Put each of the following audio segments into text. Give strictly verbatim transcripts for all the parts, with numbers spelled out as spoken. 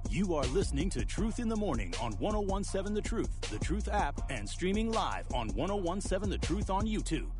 You are listening to Truth in the Morning on one oh one seven The Truth, The Truth app, and streaming live on one oh one seven The Truth on YouTube.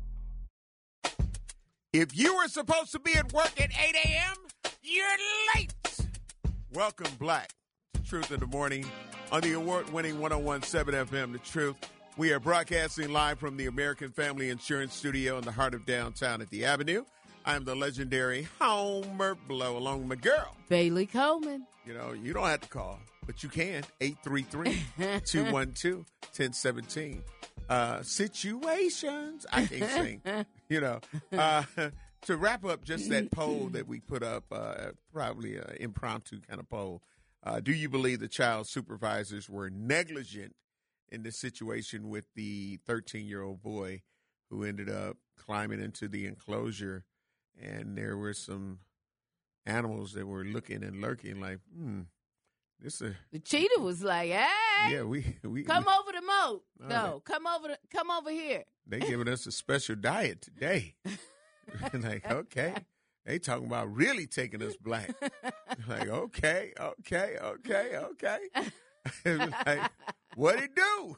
If you were supposed to be at work at eight a.m., you're late. Welcome, Black, to Truth in the Morning on the award-winning one oh one seven F M, The Truth. We are broadcasting live from the American Family Insurance Studio in the heart of downtown at the Avenue. I am the legendary Homer Blow, along with my girl, Bailey Coleman. You know, you don't have to call, but you can. eight three three, two one two, one oh one seven. Uh, situations. I can't sing. You know. Uh, to wrap up just that poll that we put up, uh, probably an impromptu kind of poll, uh, do you believe the child supervisors were negligent in this situation with the thirteen-year-old boy who ended up climbing into the enclosure, and there were some animals that were looking and lurking like, hmm, this a the cheetah was like, hey, yeah, we we come we, over the moat. Oh, No, they, come over the, come over here. They giving us a special diet today. Like, okay, they talking about really taking us black. Like, okay, okay, okay, okay. Like, what it do?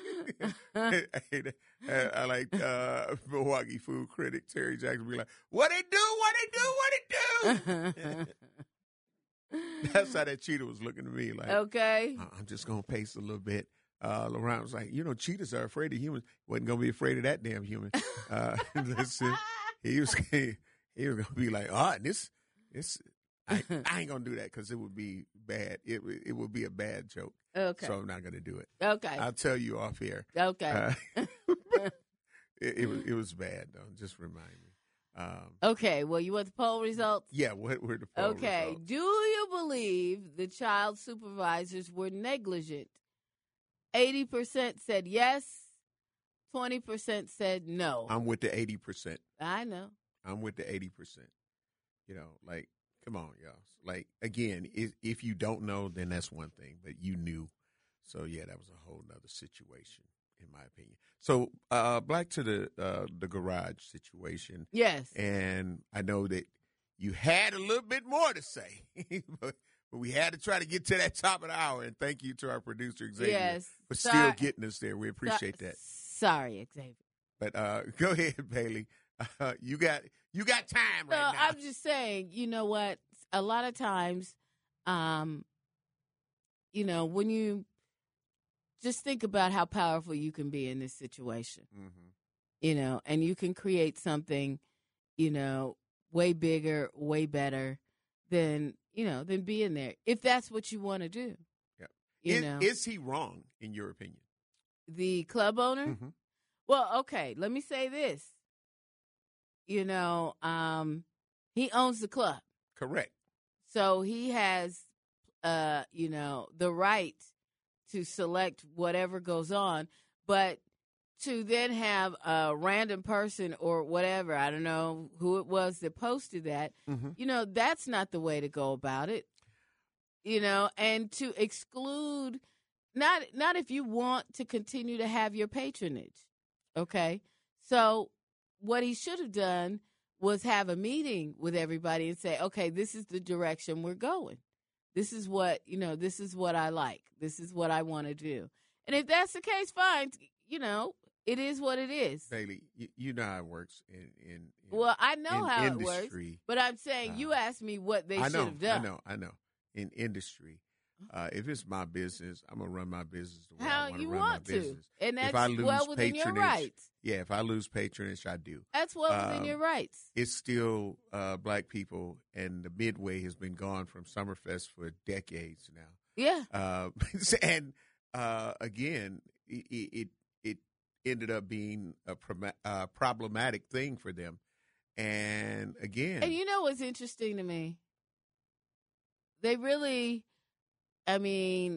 I like uh, Milwaukee food critic Terry Jackson be like, what it do? What it do? What it do? That's how that cheetah was looking at me. Like, okay, I'm just gonna pace a little bit. Uh, Laurent was like, you know, cheetahs are afraid of humans. Wasn't gonna be afraid of that damn human. Uh, listen, he was he, he was gonna be like, oh, this this I, I ain't gonna do that because it would be bad. It it would be a bad joke. Okay. So I'm not gonna do it. Okay. I'll tell you off here. Okay. Uh, it, it was it was bad though. Just remind me. Um, okay. Well, you want the poll results? Yeah. What were the poll okay. results? Do you believe the child supervisors were negligent? Eighty percent said yes. Twenty percent said no. I'm with the eighty percent. I know. I'm with the eighty percent. You know, like, come on, y'all. Like, again, if, if you don't know, then that's one thing, but you knew. So, yeah, that was a whole nother situation, in my opinion. So, uh, back to the uh, the garage situation. Yes. And I know that you had a little bit more to say, but, but we had to try to get to that top of the hour. And thank you to our producer, Xavier, yes. for Sorry. still getting us there. We appreciate so- that. Sorry, Xavier. But uh, go ahead, Bailey. Uh, you got you got time so right now. I'm just saying, you know what? A lot of times, um, you know, when you just think about how powerful you can be in this situation, mm-hmm. you know, and you can create something, you know, way bigger, way better than, you know, than being there. If that's what you want to do. Yeah. You is, know, is he wrong, in your opinion? The club owner? Mm-hmm. Well, okay, let me say this. You know, um, he owns the club. Correct. So he has, uh, you know, the right to select whatever goes on. But to then have a random person or whatever, I don't know who it was that posted that, mm-hmm. you know, that's not the way to go about it. You know, and to exclude, not not if you want to continue to have your patronage. Okay, so what he should have done was have a meeting with everybody and say, okay, this is the direction we're going. This is what, you know, this is what I like. This is what I want to do. And if that's the case, fine. You know, it is what it is. Bailey, you, you know how it works in, in, in well, I know how industry. it works, but I'm saying uh, you asked me what they I should know, have done. I know, I know. In industry, uh, if it's my business, I'm gonna run my business the way How I want you to run want my to. business. And that's if I lose well within patronage, your rights. Yeah, if I lose patronage, I do. That's well within um, your rights. It's still uh, black people, and the Midway has been gone from Summerfest for decades now. Yeah. Uh, and uh, again, it, it it ended up being a pro- uh, problematic thing for them. And again, And you know what's interesting to me? They really, I mean,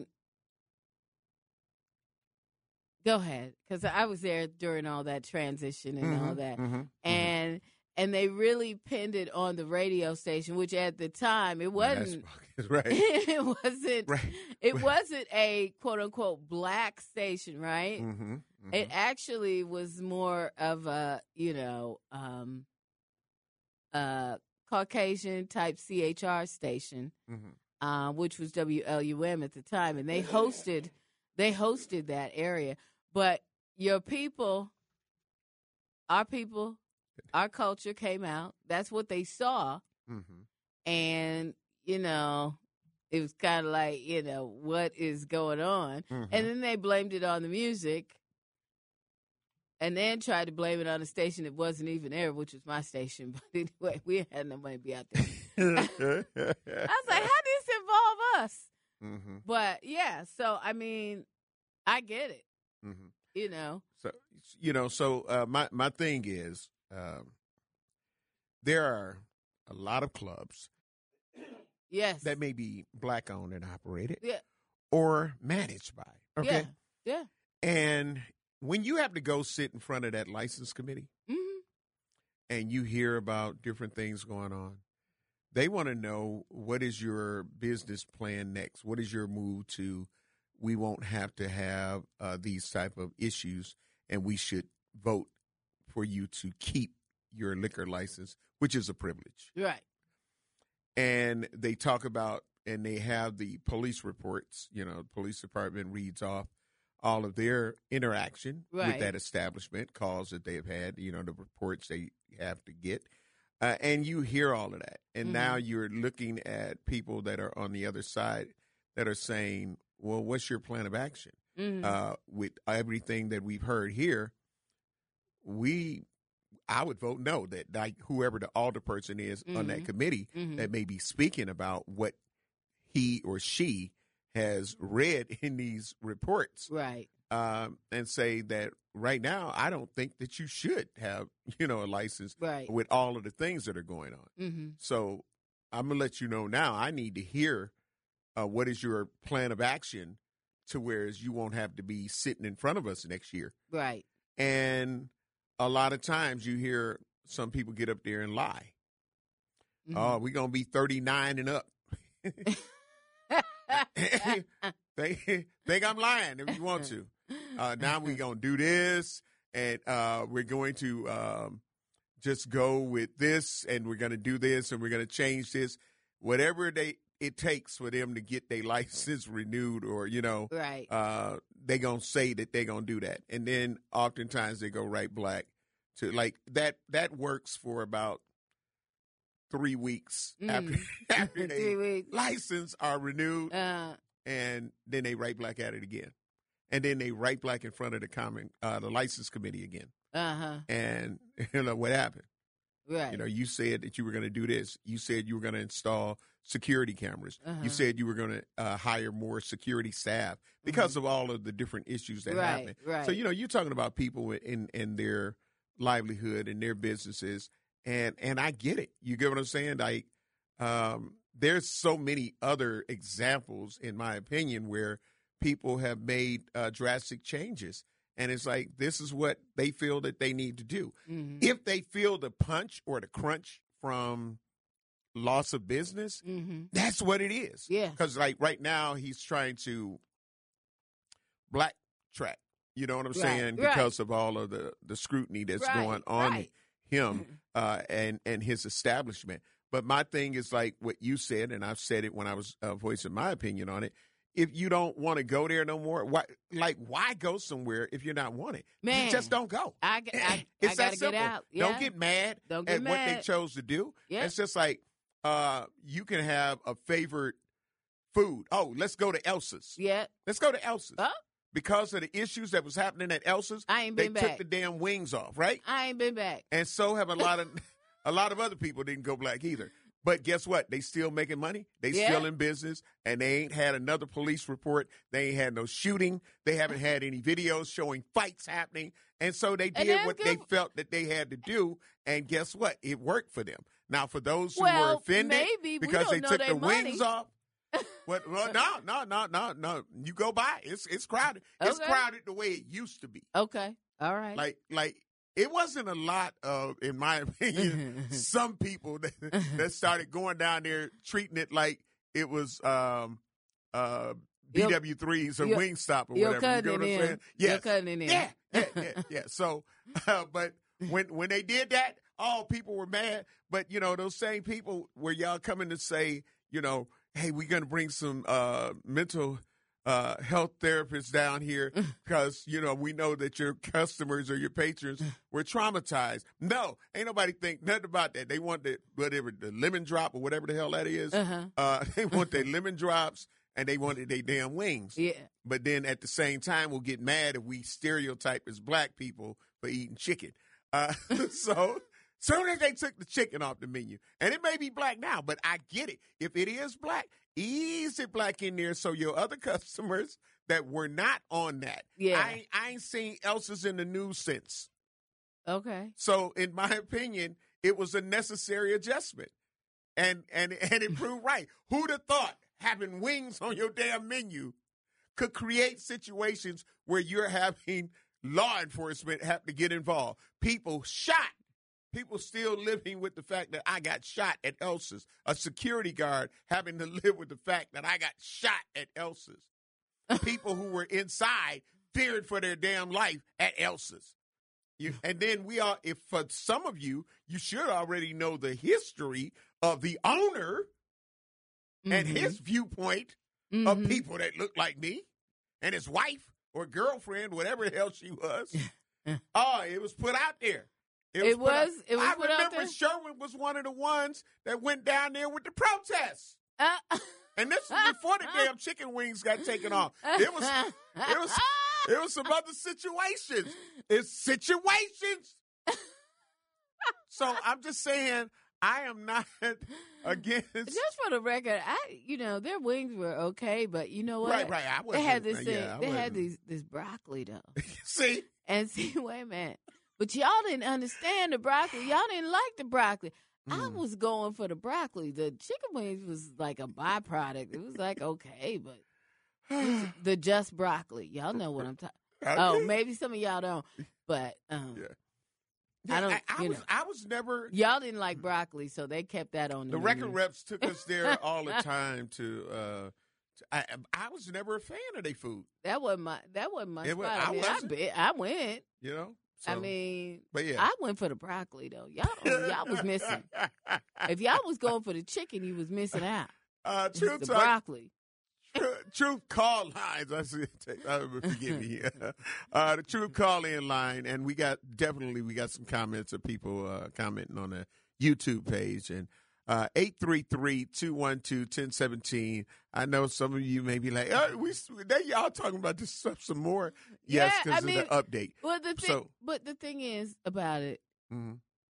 go ahead, because I was there during all that transition and mm-hmm, all that, mm-hmm, and mm-hmm. and they really pinned it on the radio station, which at the time it wasn't. That's right. It wasn't. Right. It wasn't a quote unquote black station, right? Mm-hmm, mm-hmm. It actually was more of a, you know, um, uh, Caucasian type C H R station. Mm-hmm. uh, which was W L U M at the time, and they hosted they hosted that area. But your people, our people, our culture came out. That's what they saw, mm-hmm. and you know, it was kind of like, you know, what is going on? Mm-hmm. And then they blamed it on the music. And then tried to blame it on a station that wasn't even there, which was my station. But anyway, we had no money to be out there. I was like, how does this involve us? Mm-hmm. But, yeah, so, I mean, I get it, mm-hmm. you know. So, you know, so uh, my, my thing is um, there are a lot of clubs yes. that may be black-owned and operated yeah. or managed by, okay? Yeah, yeah. And when you have to go sit in front of that license committee mm-hmm. and you hear about different things going on, they want to know, what is your business plan next? What is your move to, we won't have to have uh, these type of issues, and we should vote for you to keep your liquor license, which is a privilege. Right. And they talk about, and they have the police reports, you know, the police department reads off all of their interaction right. with that establishment, calls that they have had, you know, the reports they have to get. Uh, and you hear all of that. And mm-hmm. now you're looking at people that are on the other side that are saying, well, what's your plan of action? Mm-hmm. Uh, with everything that we've heard here, we, I would vote no, that like whoever the alderperson is mm-hmm. on that committee mm-hmm. that may be speaking about what he or she has read in these reports, right? Um, and say that right now, I don't think that you should have, you know, a license right. with all of the things that are going on. Mm-hmm. So I'm gonna let you know now. I need to hear uh, what is your plan of action, to whereas you won't have to be sitting in front of us next year, right? And a lot of times you hear some people get up there and lie. Mm-hmm. Oh, we're gonna be thirty-nine and up. think, think I'm lying if you want to. Uh, now we're going to do this, and uh, we're going to um, just go with this, and we're going to do this, and we're going to change this. Whatever they it takes for them to get their license renewed, or, you know, right. uh, they're going to say that they're going to do that. And then oftentimes they go right black to, like, that, that works for about three weeks mm. after, after their license are renewed, uh, and then they write black at it again, and then they write black in front of the common uh, the license committee again. Uh-huh. And you know what happened? Right. You know, you said that you were going to do this. You said you were going to install security cameras. Uh-huh. You said you were going to uh, hire more security staff because mm-hmm. of all of the different issues that right, happen. Right. So you know, you're talking about people in in their livelihood and their businesses. And and I get it. You get what I'm saying? Like, um, there's so many other examples, in my opinion, where people have made uh, drastic changes. And it's like, this is what they feel that they need to do. Mm-hmm. If they feel the punch or the crunch from loss of business, mm-hmm. that's what it is. Yeah. Because, like, right now, he's trying to black track. You know what I'm right. saying? Right. Because of all of the, the scrutiny that's right. going on. Right. him uh, and, and his establishment. But my thing is like what you said, and I've said it when I was uh, voicing my opinion on it. If you don't want to go there no more, why, like, why go somewhere if you're not wanted? Man, you just don't go. I, I, it's I that gotta simple. Get out. Yeah. Don't get mad don't get at mad. what they chose to do. Yeah. It's just like uh, you can have a favorite food. Oh, let's go to Elsa's. Yeah. Let's go to Elsa's. Huh? Because of the issues that was happening at Elsa's, I ain't they been took back. the damn wings off, right? I ain't been back. And so have a lot of a lot of other people didn't go black either. But guess what? They still making money. They yeah. still in business, and they ain't had another police report. They ain't had no shooting. They haven't had any videos showing fights happening. And so they did what good. they felt that they had to do. And guess what? It worked for them. Now, for those who well, were offended maybe. because they took the money. wings off, what, well, no, no, no, no, no. You go by. It's it's crowded. Okay. It's crowded the way it used to be. Okay. All right. Like like. It wasn't a lot of, in my opinion, some people that, that started going down there treating it like it was um, uh, B W threes or Wingstop or you're whatever. You know what I'm saying? Yes. You're cutting it in. Yeah, yeah, yeah, yeah. So, uh, but when when they did that, all people were mad. But, you know, those same people where y'all coming to say, you know, hey, we're going to bring some uh, mental uh, health therapists down here because, you know, we know that your customers or your patrons were traumatized. No, ain't nobody think nothing about that. They want the, whatever, the lemon drop or whatever the hell that is. Uh-huh. Uh, they want their lemon drops and they wanted their damn wings. Yeah. But then at the same time, we'll get mad if we stereotype as black people for eating chicken. Uh, so soon as they took the chicken off the menu, and it may be black now, but I get it. If it is black, ease it black in there so your other customers that were not on that. Yeah. I, I ain't seen Elsa's in the news since. Okay. So in my opinion, it was a necessary adjustment. And and and it proved right. Who'd have thought having wings on your damn menu could create situations where you're having law enforcement have to get involved? People shot. People still living with the fact that I got shot at Elsa's. A security guard having to live with the fact that I got shot at Elsa's. People who were inside feared for their damn life at Elsa's. You, and then we are, if for some of you, you should already know the history of the owner mm-hmm. and his viewpoint mm-hmm. of people that look like me and his wife or girlfriend, whatever the hell she was. Oh, it was put out there. It was. It was, out, it was I put remember out there? Sherwin was one of the ones that went down there with the protests. Uh, and this was before the damn chicken wings got taken off. It was. It was. It was some other situations. It's situations. So I'm just saying, I am not against. Just for the record, I you know their wings were okay, but you know what? Right, right. I they had this thing. Yeah, they had these this broccoli though. See, and see, wait a minute. But y'all didn't understand the broccoli. Y'all didn't like the broccoli. Mm. I was going for the broccoli. The chicken wings was like a byproduct. It was like okay, but the just broccoli. Y'all know what I'm talking. Okay. Oh, maybe some of y'all don't, but um, yeah. Yeah, I don't. I, I you was. know. I was never. Y'all didn't like broccoli, so they kept that on the, the menu. record reps took us there all the time to. Uh, to I, I was never a fan of their food. That wasn't my. That wasn't my It spot. was- I, I mean, I, wasn't. bet, I went. You know. So, I mean, but yeah, I went for the broccoli though. Y'all, y'all was missing. If y'all was going for the chicken, you was missing out. Uh, It's truth the talk, broccoli. truth, truth call lines. I see. Uh, forgive me. Uh, the truth call in line, and we got definitely we got some comments of people uh, commenting on the YouTube page, and uh, eight three three, two one two, one zero one seven. I know some of you may be like, oh, we they y'all talking about this stuff some more. Yes, Yeah, because I of mean, the update. Well, the thing, So- but the thing is about it, Mm-hmm.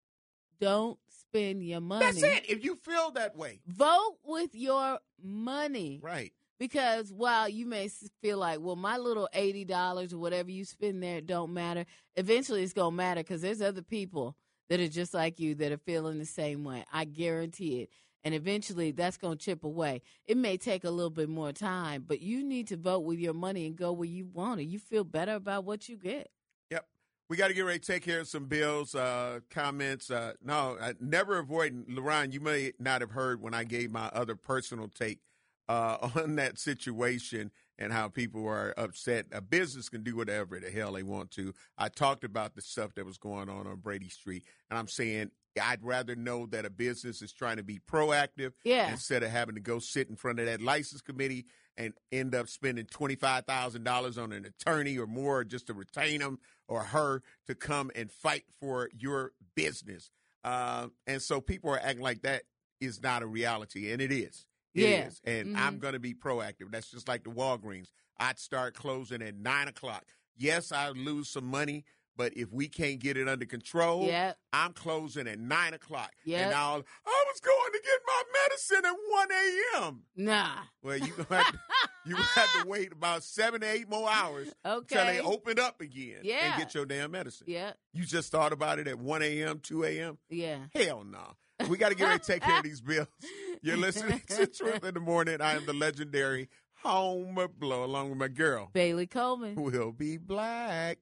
don't spend your money. That's it. If you feel that way, Vote with your money. right? Because while you may s- feel like, well, my little eighty dollars or whatever you spend there don't matter, eventually it's going to matter because there's other people that are just like you that are feeling the same way. I guarantee it. And eventually that's going to chip away. It may take a little bit more time, but you need to vote with your money and go where you want it. You feel better about what you get. Yep. We got to get ready to take care of some bills, uh, comments. Uh, no, I never avoid. LaRon, you may not have heard when I gave my other personal take uh, on that situation and how people are upset. A business can do whatever the hell they want to. I talked about the stuff that was going on on Brady Street, and I'm saying I'd rather know that a business is trying to be proactive Yeah. instead of having to go sit in front of that license committee and end up spending twenty-five thousand dollars on an attorney or more just to retain him or her to come and fight for your business. Uh, and so people are acting like that is not a reality, and it is. It Yeah. is. And Mhm. I'm going to be proactive. That's just like the Walgreens. I'd start closing at nine o'clock. Yes, I lose some money, but if we can't get it under control, Yep. I'm closing at nine o'clock. Yep. And I'll, I was going to get my medicine at one a.m. Nah. Well, you gonna have to, you gonna have to wait about seven to eight more hours Okay. until they open up again Yeah. and get your damn medicine. Yeah. You just thought about it at one a.m., two a.m.? Yeah. Hell no. We got to get ready to take care of these bills. You're listening to Truth in the Morning. I am the legendary Homer Blow, along with my girl, Bailey Coleman. Will Be Black.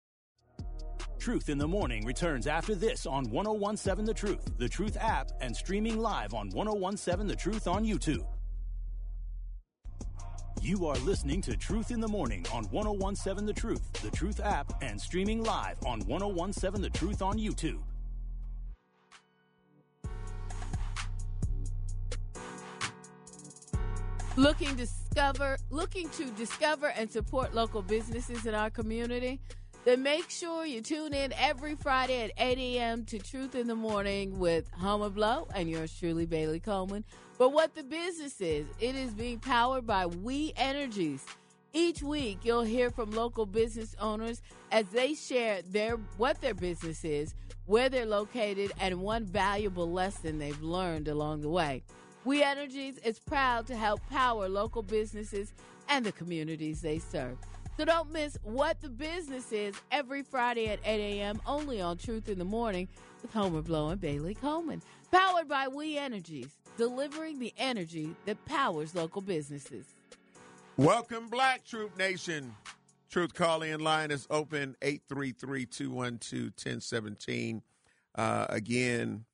Truth in the Morning returns after this on ten seventeen The Truth, The Truth app, and streaming live on ten seventeen The Truth on YouTube. You are listening to Truth in the Morning on ten seventeen The Truth, The Truth app, and streaming live on ten seventeen The Truth on YouTube. Looking discover, looking to discover and support local businesses in our community? Then make sure you tune in every Friday at eight a.m. to Truth in the Morning with Homer Blow and yours truly, Bailey Coleman. But what the business is, it is being powered by We Energies. Each week, you'll hear from local business owners as they share their what their business is, where they're located, and one valuable lesson they've learned along the way. We Energies is proud to help power local businesses and the communities they serve. So don't miss What the Business Is every Friday at eight a.m. only on Truth in the Morning with Homer Blow and Bailey Coleman. Powered by We Energies, delivering the energy that powers local businesses. Welcome, Black Truth Nation. Truth call-in line is open, eight three three, two one two, one oh one seven. Uh, again,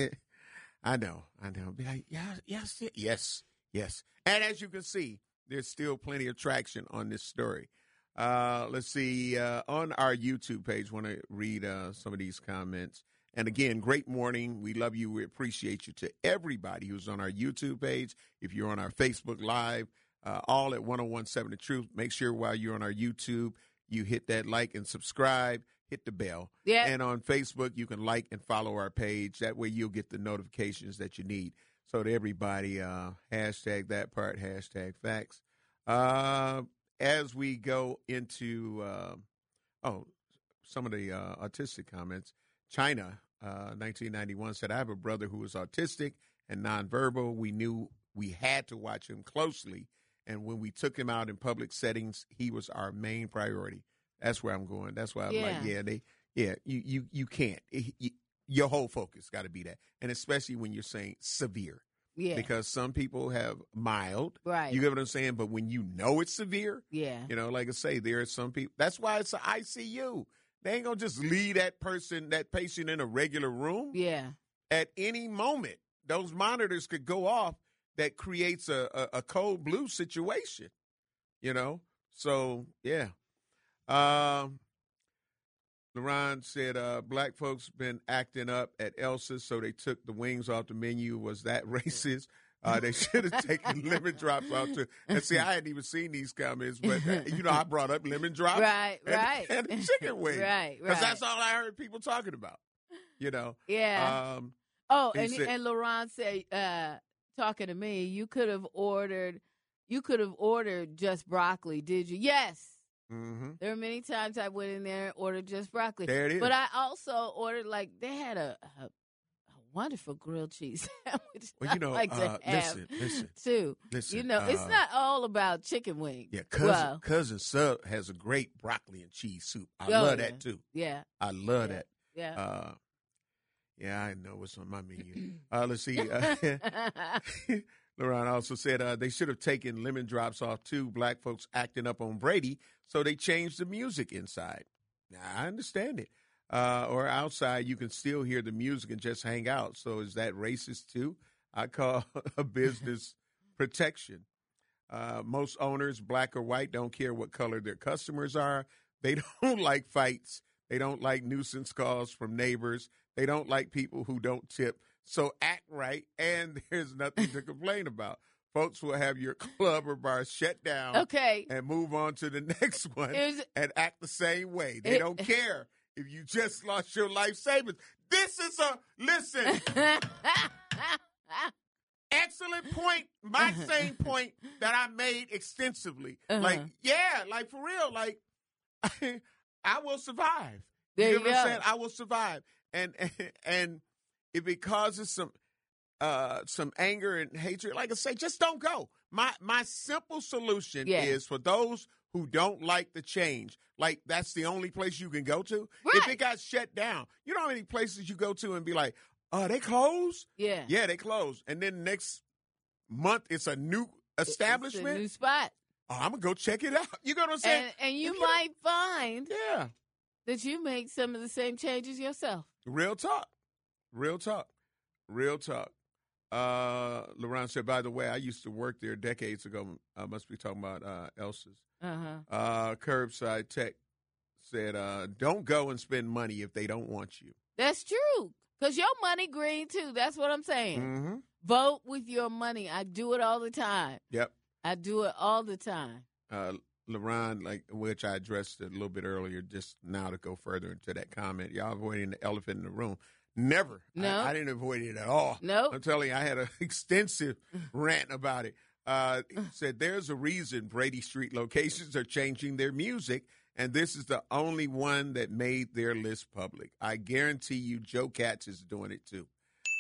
I know, I know. Be like, yeah, yes, yes, yes. And as you can see, there's still plenty of traction on this story. Uh, let's see, uh, on our YouTube page, want to read uh, some of these comments. And again, great morning. We love you. We appreciate you. To everybody who's on our YouTube page, if you're on our Facebook Live, uh, all at one oh one seven The Truth. Make sure while you're on our YouTube, you hit that like and subscribe. Hit the bell. Yeah. And on Facebook, you can like and follow our page. That way you'll get the notifications that you need. So to everybody, uh, hashtag that part, hashtag facts. Uh, as we go into, uh, oh, some of the uh, autistic comments. China, uh, nineteen ninety-one, said, I have a brother who is autistic and nonverbal. We knew we had to watch him closely. And when we took him out in public settings, he was our main priority. That's where I'm going. That's why I'm Yeah. like, yeah, they, yeah, you, you, you can't. It, you, your whole focus got to be that, and especially when you're saying severe, Yeah. because some people have mild. Right. You get what I'm saying? But when you know it's severe, Yeah. you know, like I say, there are some people. That's why it's an I C U. They ain't gonna just leave that person, that patient, in a regular room. Yeah. At any moment, those monitors could go off. That creates a, a, a cold blue situation, you know. So yeah. Um, LaRon said, uh, black folks been acting up at Elsa's, so they took the wings off the menu. Was that racist? Uh, they should have taken lemon drops off too. And see, I hadn't even seen these comments, but uh, you know, I brought up lemon drops, Right, and, right. and the chicken wings, Right, because right. that's all I heard people talking about. You know, Yeah. Um, oh, he and said- and LaRon said, uh, talking to me, you could have ordered, you could have ordered just broccoli, did you? Yes. mm-hmm. There were many times I went in there and ordered just broccoli. There it is. But I also ordered, like, they had a, a, a wonderful grilled cheese sandwich. Well, you know, I like to uh, have listen, listen, too. listen. You know, it's uh, not all about chicken wings. Yeah, cousin, Well, cousin Sub has a great broccoli and cheese soup. I Oh, love yeah. that too. yeah, I love Yeah. that. yeah. Uh, yeah, I know what's on my menu. Uh, let's see. Uh, LaRon also said uh, they should have taken lemon drops off too. Black folks acting up on Brady, so they changed the music inside. Now, I understand it. Uh, or outside, you can still hear the music and just hang out. So is that racist too? I call a business protection. Uh, most owners, black or white, don't care what color their customers are. They don't like fights. They don't like nuisance calls from neighbors. They don't like people who don't tip. So act right, and there's nothing to complain about. Folks will have your club or bar shut down Okay. and move on to the next one Here's- and act the same way. They It- don't care if you just lost your life savings. This is a, listen, excellent point. My same point that I made extensively. Uh-huh. Like, yeah, like for real, like, I will survive. There you you know what I'm go. saying? I will survive. And, and, and if it causes some, uh, some anger and hatred, like I say, just don't go. My, my simple solution Yeah. is for those who don't like the change. Like, that's the only place you can go to. If Right. it got shut down, you know how many places you go to and be like, oh, they closed? Yeah. Yeah, they closed. And then next month, it's a new It's establishment. a new spot. Oh, I'm going to go check it out. You know what I'm saying? And, and you If you- might find Yeah. that you make some of the same changes yourself. Real talk. Real talk. Real talk. Uh, LaRon said, by the way, I used to work there decades ago. I must be talking about uh, Elsa's. Uh-huh. Uh, Curbside Tech said, uh, don't go and spend money if they don't want you. That's true. Because your money green, too. That's what I'm saying. Mm-hmm. Vote with your money. I do it all the time. Yep. I do it all the time. Uh, LaRon, like which I addressed a little bit earlier, just now to go further into that comment. Y'all avoiding the elephant in the room. Never. No. I, I didn't avoid it at all. Nope. I'm telling you, I had an extensive rant about it. Uh, he said there's a reason Brady Street locations are changing their music, and this is the only one that made their list public. I guarantee you Joe Katz is doing it too.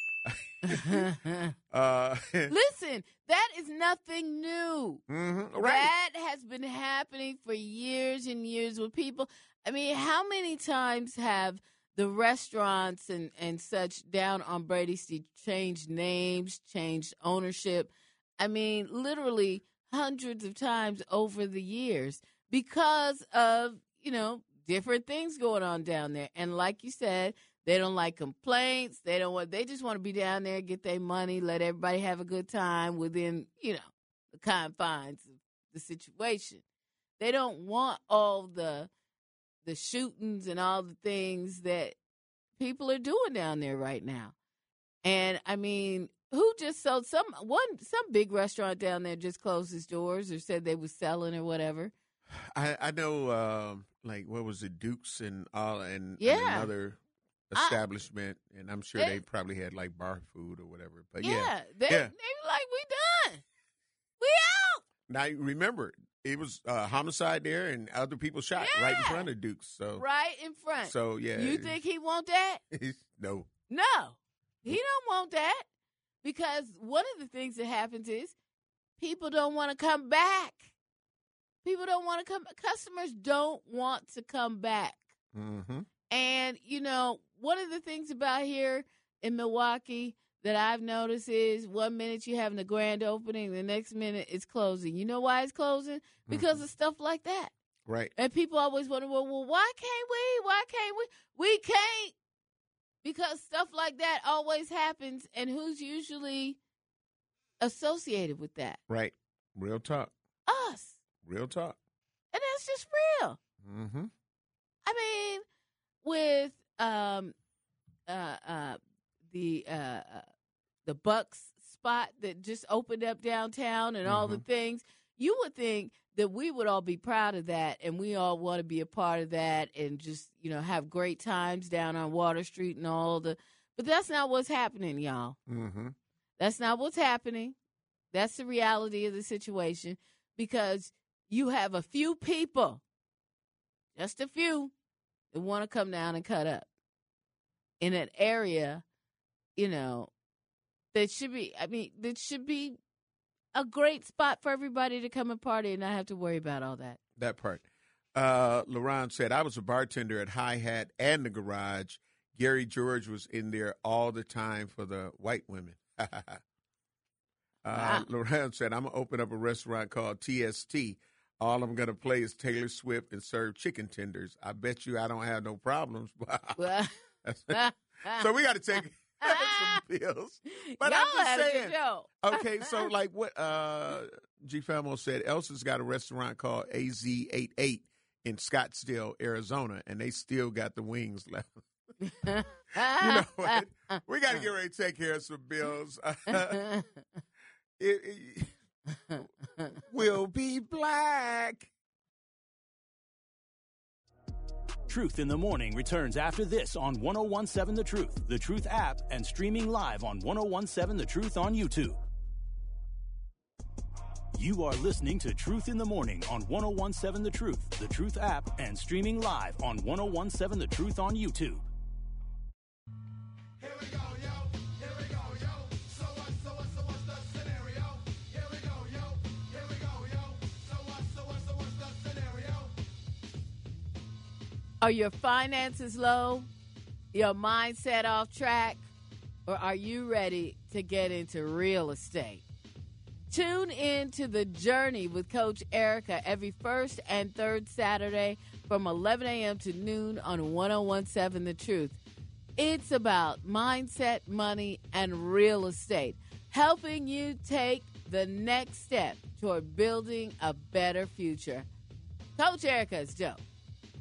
uh, Listen, that is nothing new. Mm-hmm, right. That has been happening for years and years with people. I mean, how many times have the restaurants and, and such down on Brady Street changed names, changed ownership? I mean, literally hundreds of times over the years because of, you know, different things going on down there. And like you said, they don't like complaints. They don't want, they just want to be down there, get their money, let everybody have a good time within, you know, the confines of the situation. They don't want all the the shootings and all the things that people are doing down there right now. And I mean, who just sold some one some big restaurant down there just closed its doors or said they was selling or whatever. I, I know, um, like what was it, Dukes and all, and, Yeah. and another establishment, I, and I'm sure they, they probably had like bar food or whatever. But yeah, yeah, they, yeah. they were like, we done, we out. Now remember, it was uh, homicide there, and other people shot Yeah. right in front of Dukes. So Right in front. So yeah, You think he want that? no, No, he don't want that because one of the things that happens is people don't want to come back. People don't want to come. Customers don't want to come back. mm-hmm. And, you know, one of the things about here in Milwaukee that I've noticed is one minute you're having a grand opening, the next minute it's closing. You know why it's closing? Because Mm-hmm. of stuff like that. Right. And people always wonder, well, well, why can't we? Why can't we? We can't. Because stuff like that always happens. And who's usually associated with that? Right. Real talk. Us. Real talk. And that's just real. Mm-hmm. I mean, with um, uh, uh, the uh, uh, the Bucks spot that just opened up downtown and all the Mhm. things, you would think that we would all be proud of that, and we all want to be a part of that, and just you know have great times down on Water Street and all the. But that's not what's happening, y'all. Mm-hmm. That's not what's happening. That's the reality of the situation because you have a few people, just a few, that want to come down and cut up in an area, you know, that should be, I mean, that should be a great spot for everybody to come and party and not have to worry about all that. That part. Uh, LaRon said, I was a bartender at Hi Hat and the Garage. Gary George was in there all the time for the white women. uh, Wow. LaRon said, I'm going to open up a restaurant called T S T. All I'm going to play is Taylor Swift and serve chicken tenders. I bet you I don't have no problems. Well, So we got to take some pills. But y'all I'm just had a saying. good show. Okay, so like what uh, G. Famo said, Elsa's got a restaurant called A Z eighty-eight in Scottsdale, Arizona, and they still got the wings left. You know what? We got to get ready to take care of some bills. it, it, we'll be black. Truth in the Morning returns after this on ten seventeen The Truth, The Truth app, and streaming live on ten seventeen The Truth on YouTube. You are listening to Truth in the Morning on ten seventeen The Truth, The Truth app, and streaming live on ten seventeen The Truth on YouTube. Here we go, yo. Here we go, yo. So what, so what, so what's the scenario? Here we go, yo. Here we go, yo. So what, so what, so what's the scenario? Are your finances low? Your mindset off track? Or are you ready to get into real estate? Tune in to The Journey with Coach Erica every first and third Saturday from eleven a.m. to noon on ten seventeen The Truth. It's about mindset, money, and real estate, helping you take the next step toward building a better future. Coach Erica is dope.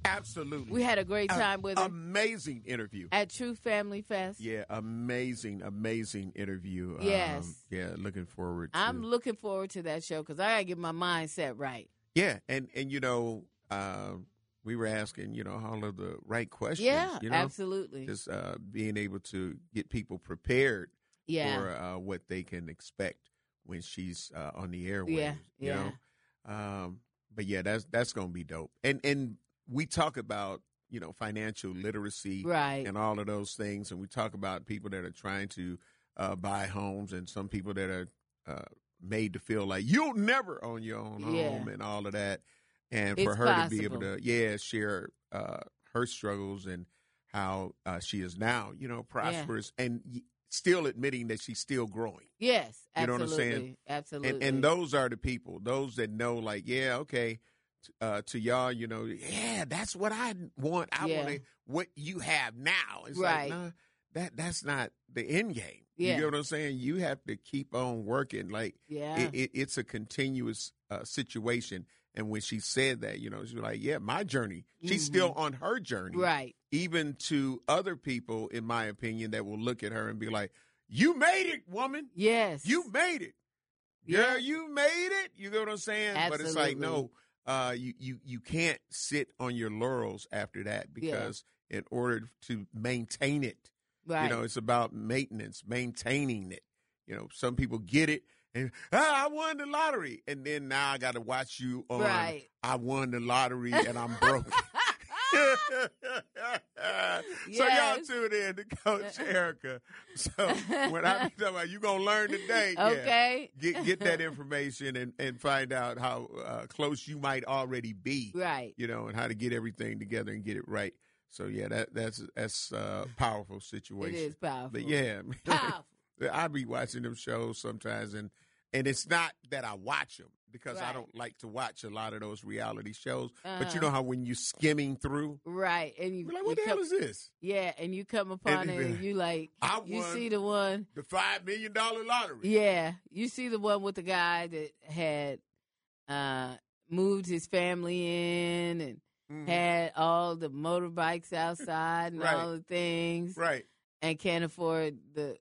Absolutely. We had a great A- time with her Amazing interview. at True Family Fest. Yeah, amazing, amazing interview. Yes. Um, yeah, looking forward to I'm looking forward to that show because I got to get my mindset right. Yeah, and, and you know, uh, we were asking, you know, all of the right questions. Yeah, you know? absolutely. Just uh, being able to get people prepared Yeah. for uh, what they can expect when she's uh, on the airwaves. Yeah, you yeah. know? Um, but yeah, that's that's gonna be dope. And and we talk about, you know, financial literacy Right. and all of those things, and we talk about people that are trying to uh, buy homes, and some people that are uh, made to feel like you'll never own your own Yeah. home and all of that. And It's for her to be able possible. to, yeah, share uh, her struggles and how uh, she is now, you know, prosperous and y- still admitting that she's still growing. Yes, You know what I'm absolutely. saying? Absolutely. And and those are the people, those that know, like, yeah, okay, t- uh, to y'all, you know, yeah, that's what I want. I Yeah. want what you have now. It's Right. like, nah, that that's not the end game. Yeah. You get what I'm saying? You have to keep on working. Like, Yeah. it, it, it's a continuous uh, situation. And when she said that, you know, she was like, yeah, my journey. She's Mhm. still on her journey. Right. Even to other people, in my opinion, that will look at her and be like, you made it, woman. Yes. You made it. Yeah. Girl, you made it. You get what I'm saying? But it's like, no, uh, you, you, you can't sit on your laurels after that because in order to maintain it, Right. you know, it's about maintenance, maintaining it. You know, some people get it and, ah, I won the lottery. And then now I got to watch you on, Right. I won the lottery and I'm broke. So y'all Yes. tune in to Coach Erica. So when I be talking about you gonna learn today, yeah, Okay. get get that information and, and find out how uh, close you might already be, Right. you know, and how to get everything together and get it right. So yeah, that that's that's a powerful It situation. is powerful. But yeah, Powerful. I be watching them shows sometimes, and and it's not that I watch them because I Right. don't like to watch a lot of those reality shows. But you Uh-huh. know how when you're skimming through, Right. And you, you're like, you what the come, hell is this? Yeah, and you come upon And it it be and you like I you won see the one the five million dollar lottery. Yeah. You see the one with the guy that had uh moved his family in and Mhm. had all the motorbikes outside and Right. all the things Right. and can't afford the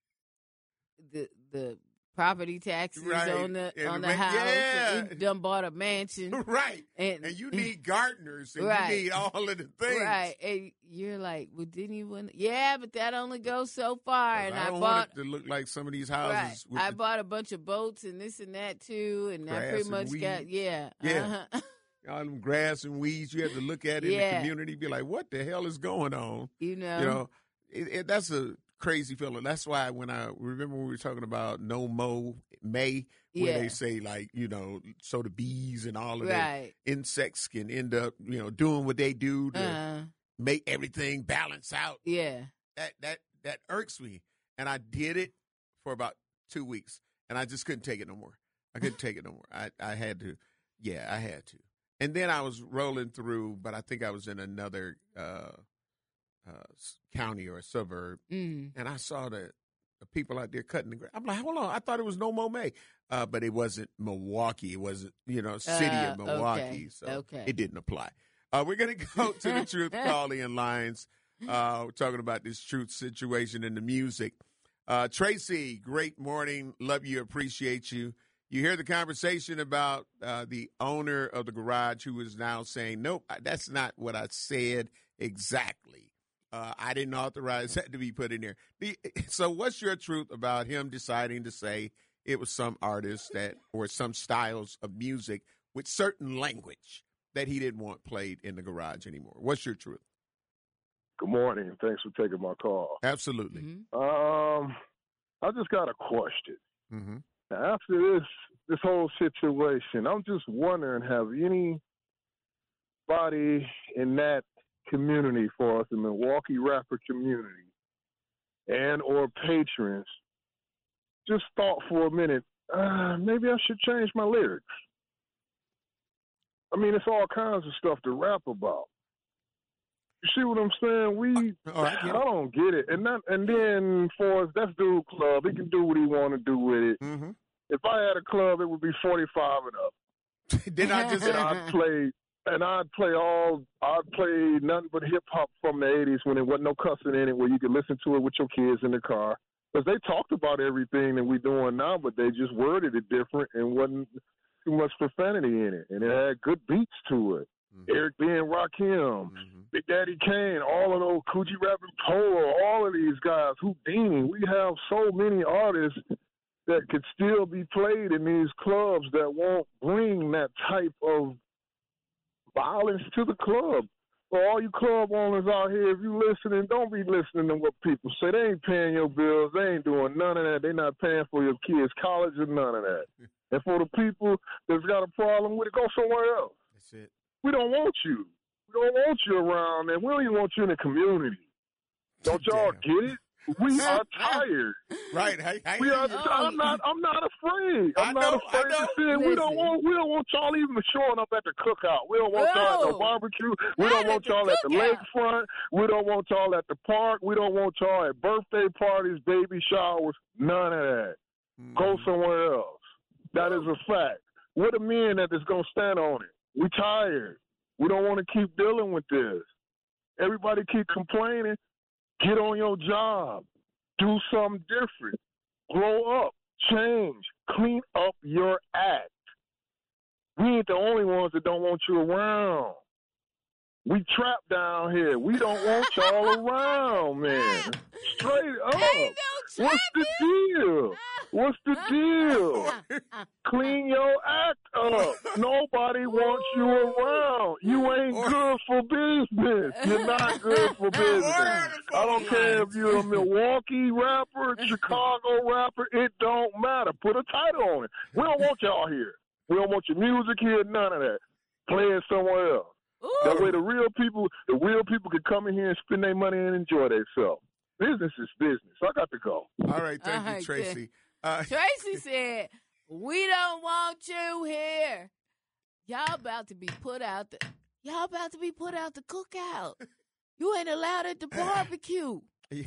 the the property taxes Right. on the And on the the ma- house. yeah. And he done bought a mansion. Right. And, And you need gardeners and Right. you need all of the things. Right. And you're like, well, didn't you win? Yeah, but that only goes so far. 'Cause And I I, don't bought want it to look like some of these right. houses. with I the- bought a bunch of boats and this and that too. And I Grass pretty and much got weeds. yeah. Yeah. Uh-huh. all them grass and weeds. You have to look at it in Yeah. the community, be like, what the hell is going on? you know. You know, it, it, that's a crazy feeling. That's why when I remember when we were talking about no mo May, where Yeah. they say like, you know, so the bees and all of that Right. insects can end up, you know, doing what they do to Uh, make everything balance out. yeah. That that that irks me. And I did it for about two weeks, and I just couldn't take it no more. I couldn't take it no more. I I had to, yeah, I had to. And then I was rolling through, but I think I was in another uh, uh, s- county or a suburb, Mm. and I saw the, the people out there cutting the grass. I'm like, hold on, I thought it was no mo May, uh, but it wasn't Milwaukee. It wasn't, you know, city Uh, of Milwaukee, okay, so okay. it didn't apply. Uh, we're gonna go to the truth call-in lines. Uh, we're talking about this truth situation in the music. Uh, Tracy, great morning. Love you, appreciate you. You hear the conversation about uh, the owner of the garage who is now saying, nope, that's not what I said exactly. Uh, I didn't authorize that to be put in there. The, so what's your truth about him deciding to say it was some artist that or some styles of music with certain language that he didn't want played in the garage anymore? What's your truth? Good morning. Thanks for taking my call. Absolutely. Mhm. Um, I just got a question. Mm-hmm. Now, after this this whole situation, I'm just wondering, have anybody in that community for us, the Milwaukee rapper community, and or patrons, just thought for a minute, uh, maybe I should change my lyrics? I mean, it's all kinds of stuff to rap about. You see what I'm saying? We, Oh, I get I it. don't get it. And that, and then for us, that's dude club. He can do what he want to do with it. Mm-hmm. If I had a club, it would be forty-five and up. Did I just And I'd play, and I'd play all, I'd play nothing but hip hop from the eighties when there wasn't no cussing in it, where you could listen to it with your kids in the car. Because they talked about everything that we're doing now, but they just worded it different and wasn't too much profanity in it. And it had good beats to it. Mm-hmm. Eric B. and Rakim, mm-hmm. Big Daddy Kane, all of those, Coogee Rap and Polo, all of these guys, Houdini. We have so many artists that could still be played in these clubs that won't bring that type of violence to the club. For all you club owners out here, if you listening, don't be listening to what people say. They ain't paying your bills. They ain't doing none of that. They not paying for your kids' college or none of that. And for the people that's got a problem with it, go somewhere else. That's it. We don't want you. We don't want you around, and we don't even want you in the community. Don't y'all Damn. get it? We are tired. Right. Hey, hey. We are. Oh, I'm not. I'm not afraid. I'm I not know, I afraid to know. see it. We don't Listen. want. We don't want y'all even showing up at the cookout. We don't want y'all at No. no barbecue. We Not don't at want the y'all at the cookout. lakefront. We don't want y'all at the park. We don't want y'all at birthday parties, baby showers. None of that. Mm. Go somewhere else. That is a fact. We're the men that is gonna stand on it. We tired. We don't want to keep dealing with this. Everybody keep complaining. Get on your job. Do something different. Grow up. Change. Clean up your act. We ain't the only ones that don't want you around. We trapped down here. We don't want y'all around, man. Straight up. Ain't no What's the deal? What's the deal? trapping. Clean your act up. Nobody wants you around. You ain't good for business. You're not good for business. I don't care if you're a Milwaukee rapper, Chicago rapper. It don't matter. Put a title on it. We don't want y'all here. We don't want your music here. None of that. Play it somewhere else. Ooh. That way the real people, the real people can come in here and spend their money and enjoy themselves. Business is business. I got to go. All right. Thank All right, you, Tracy. good. Uh, Tracy said, "We don't want you here. Y'all about to be put out the. Y'all about to be put out the cookout. You ain't allowed at the barbecue.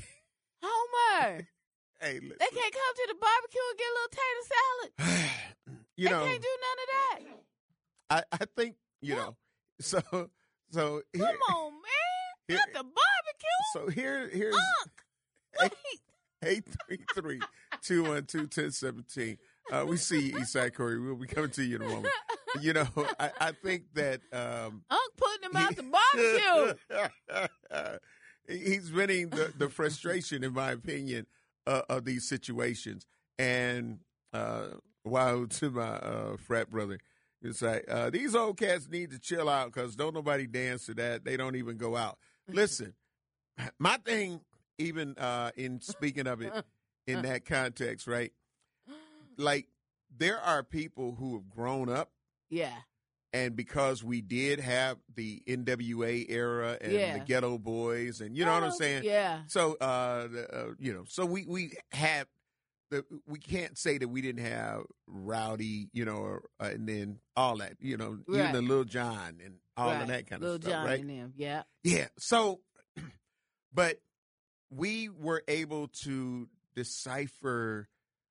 Homer, hey, listen. they can't come to the barbecue and get a little tater salad. you they know, can't do none of that. I, I think, you know, so, so here, Come on, man. here- Not the barbecue. so here, here's Unc. eight three three, two one two, one zero one seven. Uh, we see you, Eastside Corey. We'll be coming to you in a moment. You know, I, I think that um, Unc putting him out the barbecue. he's winning the, the frustration, in my opinion, uh, of these situations. And uh, while to my uh, frat brother, it's like, uh, these old cats need to chill out because don't nobody dance to that. They don't even go out. Listen, my thing, even uh, in speaking of it in that context, right? Like, there are people who have grown up, Yeah. and because we did have the N W A era and Yeah. the Ghetto Boys, and you know what I'm Oh, saying? Yeah. So, uh, the, uh, you know, so we we have the we can't say that we didn't have Rowdy, you know, or, uh, and then all that, you know, even Right. the Lil John and all right. of that kind Lil of stuff, John right? and them. Yeah. Yeah. So, but we were able to decipher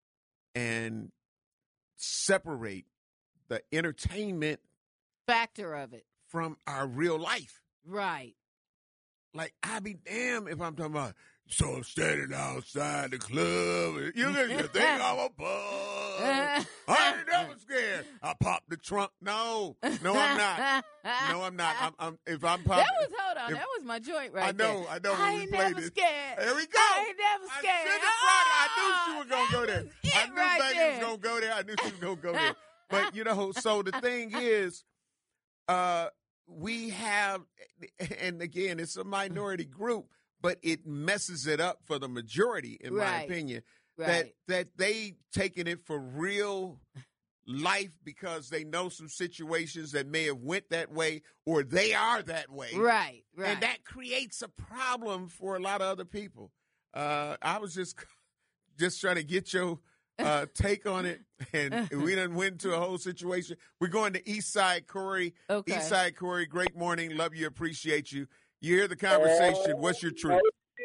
and separate the entertainment Factor of it. from our real life. Right. Like, I be damned if I'm talking about, so I'm standing outside the club. And you, you think I'm a bug. I ain't never scared. I popped the trunk. No, no, I'm not. No, I'm not. I'm, I'm if I'm popping. That was, hold on, if- that was my joint right I know, there. I know when I we ain't played never this. scared. There we go. I ain't never I scared. should have brought it. I knew she Oh, was gonna go there. that was I it knew right Megan there. was gonna go there. I knew she was gonna go there. But you know, so the thing is, uh, we have, and again, it's a minority group, but it messes it up for the majority, in my Right. opinion. That Right. that they taking it for real life because they know some situations that may have went that way, or they are that way. Right. Right. And that creates a problem for a lot of other people. Uh, I was just just trying to get your uh, take on it, and we done went into a whole situation. We're going to East Side Corey. Okay. East Side Corey, great morning. Love you, appreciate you. You hear the conversation. What's your truth?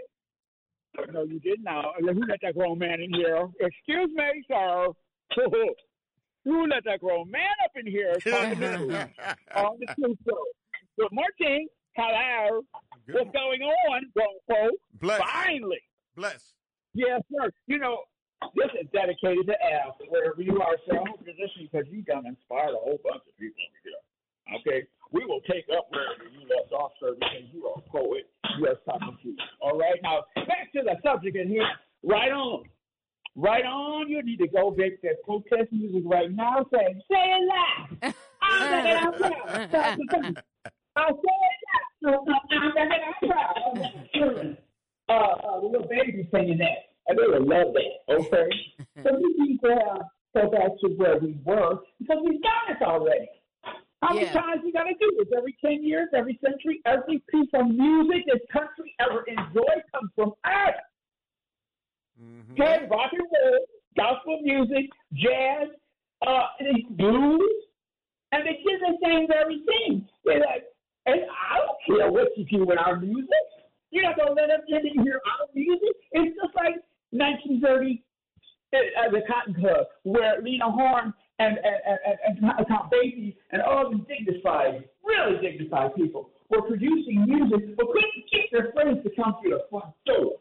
No, you didn't. Now, who let that grown man in here? Excuse me, sir. You let that grown man up in here talking the truth on the truth show. Good morning. Hello. Good What's going on, grown folks? Bless. Finally. Bless. Yes, sir. You know, this is dedicated to Al, wherever you are, sir. I'm position because you done inspired a whole bunch of people here. Okay? We will take up wherever you left off, sir, because you are a poet. You are something to you. All right? Now, back to the subject in here. Right on. Right on. You need to go make that protest music right now. Say, say it loud. I'm saying it out loud. I'll say it loud. I'm saying it out loud. Uh, uh, the little baby singing that. I really love that, okay? So we need to uh, go back to where we were because we've done this already. How many Yeah. times we got to do this? Every ten years, every century, every piece of music this country ever enjoyed comes from us. Mm-hmm. Okay, rock and roll, gospel music, jazz, uh, blues, and they did the same very thing. They're like, and I don't care what you do with our music. You're not going to let us in and hear our music. It's just like nineteen thirty, uh, the Cotton Club, where Lena Horne and, and, and, and Tom Basie and all these dignified, really dignified people were producing music but couldn't get their friends to come through the front door.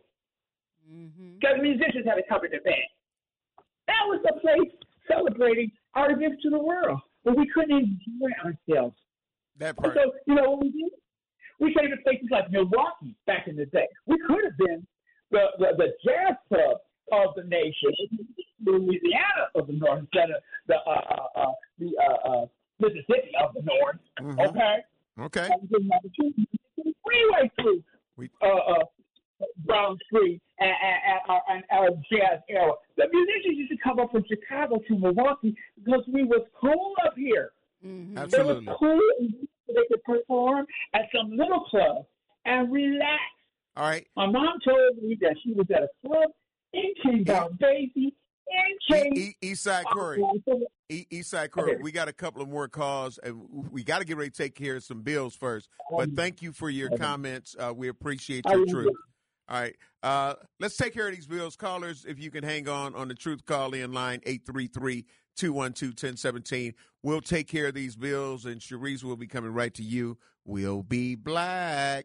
Because musicians had to cover their band. That was the place celebrating our gifts to the world, but we couldn't enjoy ourselves. That And part. so, you know what we did? We came to places like Milwaukee back in the day. We could have been the, the, the jazz club of the nation, Louisiana of the North, instead of the, uh, uh, uh, the uh, uh, Mississippi of the North. Mhm. Okay? Okay. And we didn't have the freeway through We- uh, uh, Brown Street and, and, and, and our jazz era. The musicians used to come up from Chicago to Milwaukee because we was cool up here. Mm-hmm. It Absolutely. was cool and they could perform at some little club and relax. All right. My mom told me that she was at a club in King Down Daisy in E- King. E- East Side Corey. E- East Side Corey. We got a couple of more calls, and we got to get ready to take care of some bills first. But thank you for your comments. Uh, we appreciate your truth. All right. Uh, let's take care of these bills. Callers, if you can hang on on the truth call in line eight three three, two one two, one zero one seven. We'll take care of these bills, and Sharice will be coming right to you. We'll be black.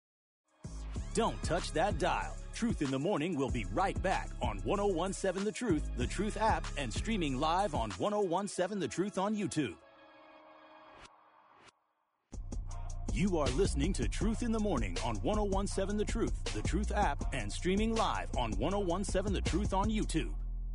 Don't touch that dial. Truth in the Morning will be right back on ten seventeen The Truth, The Truth app, and streaming live on ten seventeen The Truth on YouTube. You are listening to Truth in the Morning on ten seventeen The Truth, The Truth app, and streaming live on ten seventeen The Truth on YouTube.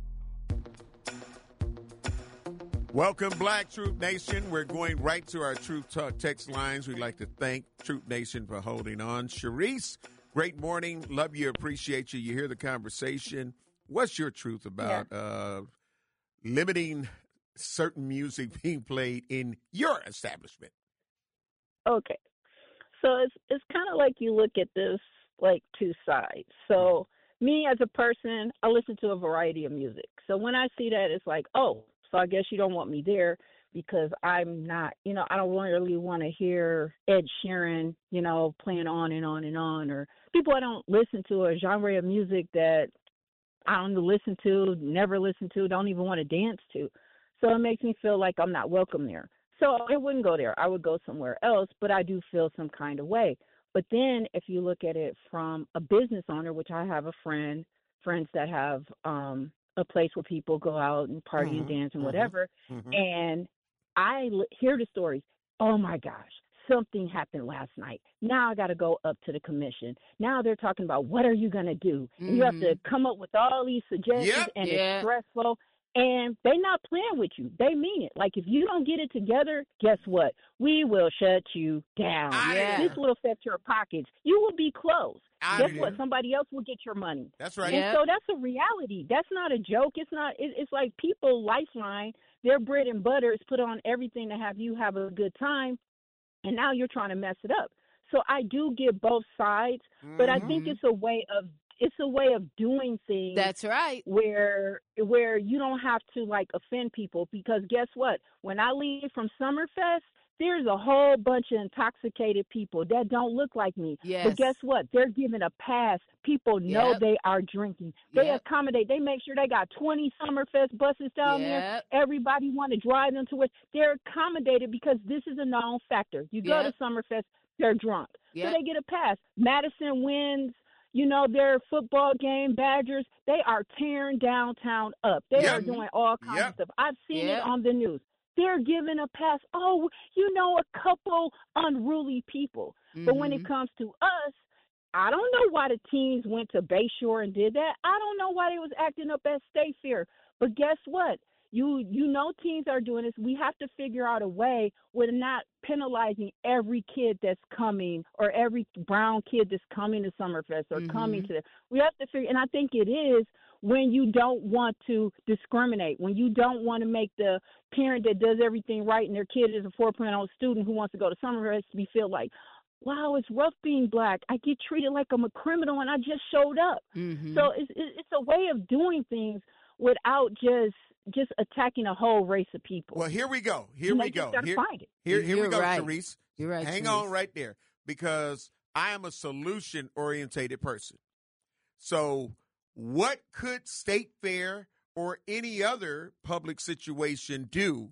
Welcome, Black Truth Nation. We're going right to our Truth Talk text lines. We'd like to thank Truth Nation for holding on. Sharice, great morning. Love you, appreciate you. You hear the conversation. What's your truth about yeah. uh, limiting certain music being played in your establishment? Okay. So it's it's kind of like you look at this like two sides. So me as a person, I listen to a variety of music. So when I see that, it's like, oh, so I guess you don't want me there because I'm not, you know, I don't really want to hear Ed Sheeran, you know, playing on and on and on, or people I don't listen to, a genre of music that I don't listen to, never listen to, don't even want to dance to. So it makes me feel like I'm not welcome there. So I wouldn't go there. I would go somewhere else, but I do feel some kind of way. But then if you look at it from a business owner, which I have a friend, friends that have um, a place where people go out and party mm-hmm. and dance and whatever, mm-hmm. and I l- hear the stories. Oh, my gosh, something happened last night. Now I got to go up to the commission. Now they're talking about what are you going to do? Mm-hmm. And you have to come up with all these suggestions, yep. and yeah. it's stressful. And they're not playing with you. They mean it. Like, if you don't get it together, guess what? We will shut you down. Yeah. This will affect your pockets. You will be closed. I guess do. what? Somebody else will get your money. That's right. And yep. so that's a reality. That's not a joke. It's not. It, it's like people, Lifeline, their bread and butter is put on everything to have you have a good time, and now you're trying to mess it up. So I do get both sides, mm-hmm. but I think it's a way of it's a way of doing things. That's right. Where where you don't have to like offend people, because guess what? When I leave from Summerfest, there's a whole bunch of intoxicated people that don't look like me. Yes. But guess what? They're given a pass. People know Yep. they are drinking. They Yep. accommodate. They make sure they got twenty Summerfest buses down there. Yep. Everybody want to drive them to it. They're accommodated because this is a known factor. You go Yep. to Summerfest, they're drunk. Yep. So they get a pass. Madison wins, you know, their football game, Badgers. They are tearing downtown up. They Yep. are doing all kinds Yep. of stuff. I've seen Yep. it on the news. They're giving a pass. Oh, you know, a couple unruly people. But when it Mhm. comes to us, I don't know why the teams went to Bayshore and did that. I don't know why they was acting up at State Fair. But guess what? You you know teams are doing this. We have to figure out a way where not penalizing every kid that's coming, or every brown kid that's coming to Summerfest or coming Mhm. to. We have to figure, and I think it is when you don't want to discriminate, when you don't want to make the parent that does everything right and their kid is a four point oh student who wants to go to Summerfest to be feel like, wow, it's rough being black. I get treated like I'm a criminal and I just showed up. Mhm. So it's it's a way of doing things without just just attacking a whole race of people. Well, here we go. Here And we they just go. gotta Here, find it. here, here we You're go, right. Therese. You're right. Hang Sharice. on right there, because I am a solution orientated person. So, what could State Fair or any other public situation do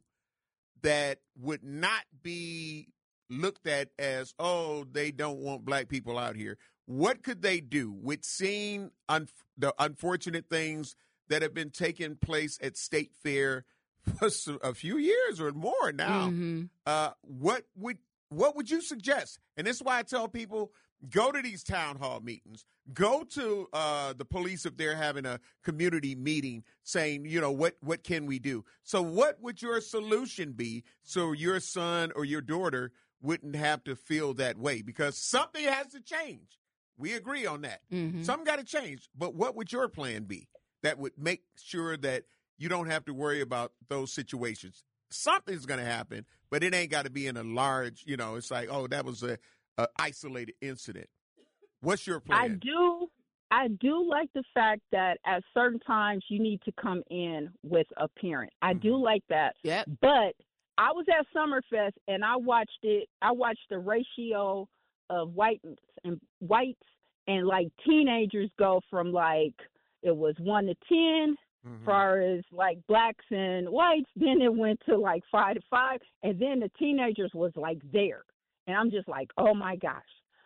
that would not be looked at as, oh, they don't want black people out here? What could they do with seeing un- the unfortunate things that have been taking place at State Fair for s- a few years or more now? Mhm. Uh, what would what would you suggest? And this is why I tell people, go to these town hall meetings. Go to uh, the police if they're having a community meeting saying, you know, what, what can we do? So what would your solution be so your son or your daughter wouldn't have to feel that way? Because something has to change. We agree on that. Mhm. Something got to change. But what would your plan be that would make sure that you don't have to worry about those situations? Something's going to happen, but it ain't got to be in a large, you know, it's like, oh, that was a, a isolated incident. What's your plan? I do I do like the fact that at certain times you need to come in with a parent. I do Mhm. like that. Yep. But I was at Summerfest and I watched it. I watched the ratio of whites and whites and like teenagers go from like it was one to ten Mhm. as far as like blacks and whites. Then it went to like five to five, and then the teenagers was like there, and I'm just like, oh my gosh.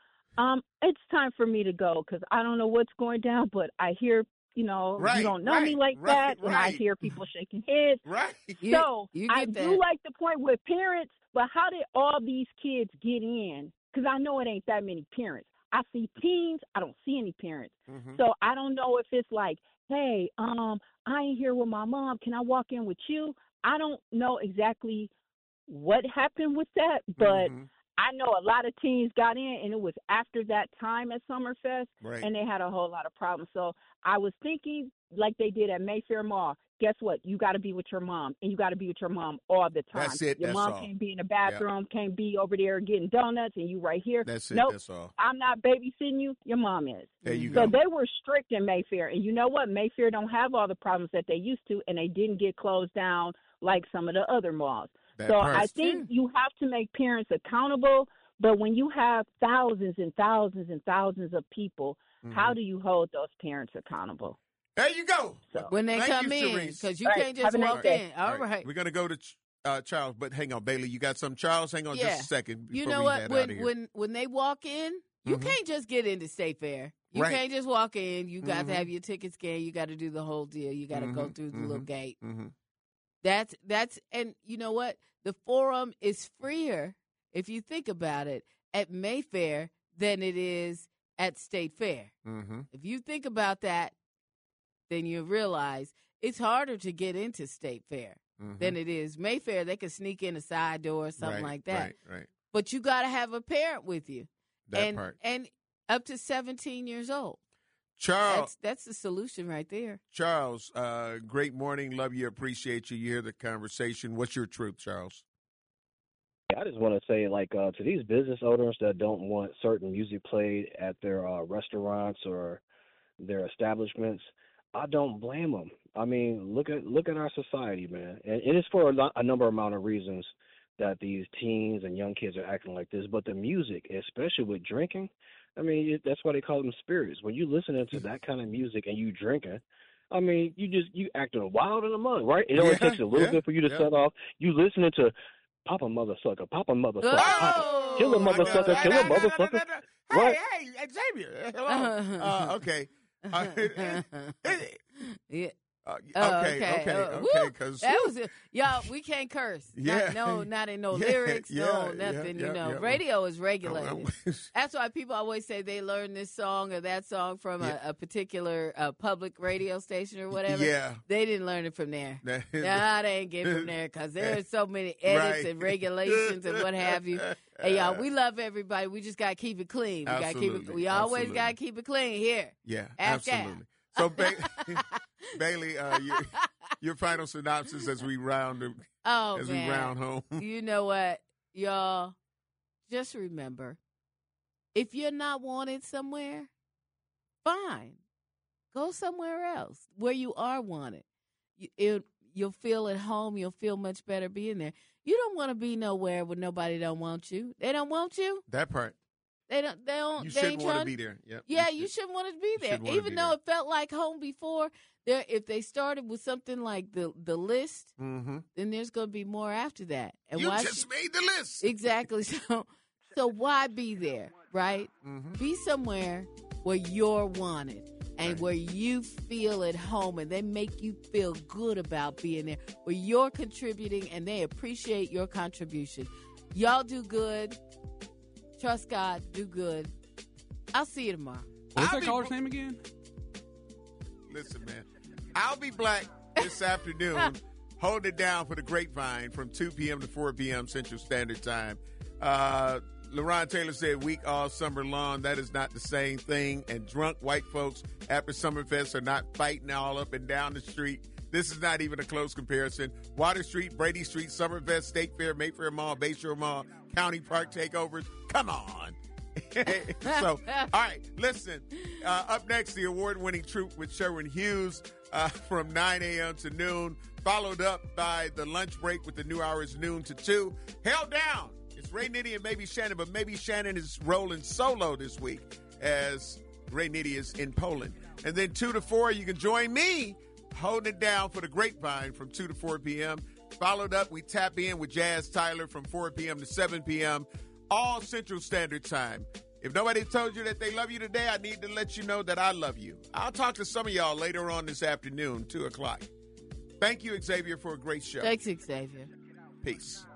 Um, it's time for me to go because I don't know what's going down, but I hear, you know, Right, you don't know me right, like right, that, and I right. hear people shaking heads. Right. You, so you I get do that. like the point with parents, but how did all these kids get in? Because I know it ain't that many parents. I see teens, I don't see any parents. Mhm. So I don't know if it's like, hey, um, I ain't here with my mom. Can I walk in with you? I don't know exactly what happened with that, but Mhm. I know a lot of teens got in, and it was after that time at Summerfest, Right. and they had a whole lot of problems. So I was thinking like they did at Mayfair Mall. Guess what? You got to be with your mom, and you got to be with your mom all the time. That's it, Your that's mom all. can't be in the bathroom, can't be over there getting donuts, and you right here. That's it. Nope, That's all. I'm not babysitting you. Your mom is. There you So go. they were strict in Mayfair, and you know what? Mayfair don't have all the problems that they used to, and they didn't get closed down like some of the other malls. That so part. I think you have to make parents accountable. But when you have thousands and thousands and thousands of people, how Mhm. do you hold those parents accountable? There you go. So When they Thank come you, in, Therese. because you All right, can't just have a nice walk day. in. All right. We're going to go to Ch- uh, Charles, but hang on, Bailey. You got some, Charles? Hang on Yeah. just a second. You before know we what? head out When of here. when when they walk in, you Mhm. can't just get into State Fair. You Right. can't just walk in. You got Mhm. to have your ticket scanned. You got to do the whole deal. You got to go Mhm. through the little Mhm. gate. Mhm. That's that's and you know what? The forum is freer if you think about it at Mayfair than it is at State Fair. Mhm. If you think about that, then you realize it's harder to get into State Fair Mhm. than it is Mayfair. They could sneak in a side door or something Right, like that. Right, right. But you got to have a parent with you. That and part. and up to seventeen years old. Charles, That's that's the solution right there. Charles, uh, great morning. Love you. Appreciate you. You hear the conversation. What's your truth, Charles? I just want to say, like, uh, to these business owners that don't want certain music played at their uh, restaurants or their establishments. I don't blame them. I mean, look at look at our society, man, and it is for a, lo- a number amount of reasons that these teens and young kids are acting like this. But the music, especially with drinking, I mean, it, that's why they call them spirits. When you listening to that kind of music and you drinking, I mean, you just you acting wild in the mug, right? It only Yeah, takes a little yeah, bit for you to yeah. set off. You listening to Papa Mother Sucker, Papa Mother Sucker, Papa, kill a Oh, mother I sucker, know. kill a No, no, no, mother no, sucker. no, no. Right? Hey, hey, Xavier. Hello. Uh, okay. Uh, yeah. uh, Oh, okay, okay, okay, Uh, okay. woo. Because That was it. Y'all, we can't curse. Yeah. Not, no, not in no Yeah, lyrics, yeah, no yeah, nothing. yeah, you know, yeah. radio is regulated. I'm- That's why people always say they learned this song or that song from Yeah. a, a particular uh, public radio station or whatever. Yeah. They didn't learn it from there. That- Nah, they ain't get from there because there's so many edits Right. and regulations and what have you. Hey, y'all, we love everybody. We just got to keep it clean. We got to keep it. Absolutely, We always absolutely. got to keep it clean here. Yeah, Ask Al. absolutely. So, ba- Bailey, uh, your, your final synopsis as we round Oh, as man. we round home. You know what, y'all? Just remember, if you're not wanted somewhere, fine. Go somewhere else where you are wanted. You, it, you'll feel at home. You'll feel much better being there. You don't want to be nowhere where nobody don't want you. They don't want you. That part. They don't. They don't. You they shouldn't ain't want to trying be there. Yep. Yeah, you shouldn't want to be there. shouldn't wanna Even be though there. it felt like home before, there if they started with something like the the list, Mm-hmm. then there's going to be more after that. And You why just should- made the list. exactly. So so why be there, right? Mm-hmm. Be somewhere where you're wanted and Right. where you feel at home and they make you feel good about being there, where you're contributing and they appreciate your contribution. Y'all do good. Trust God, do good. I'll see you tomorrow. What's I'll that be caller's bl- name again? Listen, man. I'll be black this afternoon. Hold it down for the Grapevine from two p.m. to four p.m. Central Standard Time. Uh, LaRon Taylor said week all summer long. That is not the same thing. And drunk white folks after Summerfest are not fighting all up and down the street. This is not even a close comparison. Water Street, Brady Street, Summerfest, State Fair, Mayfair Mall, Bayshore Mall, County Park takeovers. Come on. So, all right, listen. Uh, up next, the award-winning Truth with Sherwin Hughes uh, from nine a.m. to noon, followed up by the lunch break with the new hours noon to two. Held down. It's Ray Nitty and maybe Shannon, but maybe Shannon is rolling solo this week as Ray Nitty is in Poland. And then two to four, you can join me holding it down for the Grapevine from two to four p.m. Followed up, we tap in with Jazz Tyler from four p.m. to seven p.m., all Central Standard Time. If nobody told you that they love you today, I need to let you know that I love you. I'll talk to some of y'all later on this afternoon, two o'clock. Thank you, Xavier, for a great show. Thanks, Xavier. Peace.